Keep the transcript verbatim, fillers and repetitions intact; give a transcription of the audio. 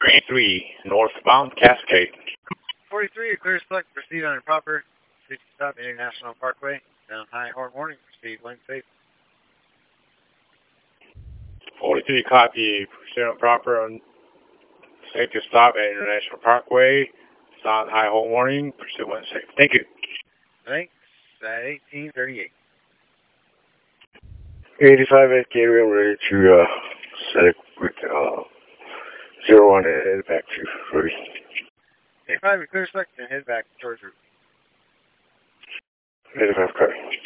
Train three, northbound Cascade. forty-three, clear select, proceed on improper. Safety stop, International Parkway. Down high, horn warning, proceed when safe. forty-three, copy, proceed on proper on safety stop at International Parkway. Sound high, horn warning, proceed when safe. Thank you. Thanks, at eighteen thirty-eight. eighty-five at Gateway, I'm ready to uh, set it with uh, zero one and head back to Ruby. eighty-five, clear select, and head back towards route. eighty-five, copy.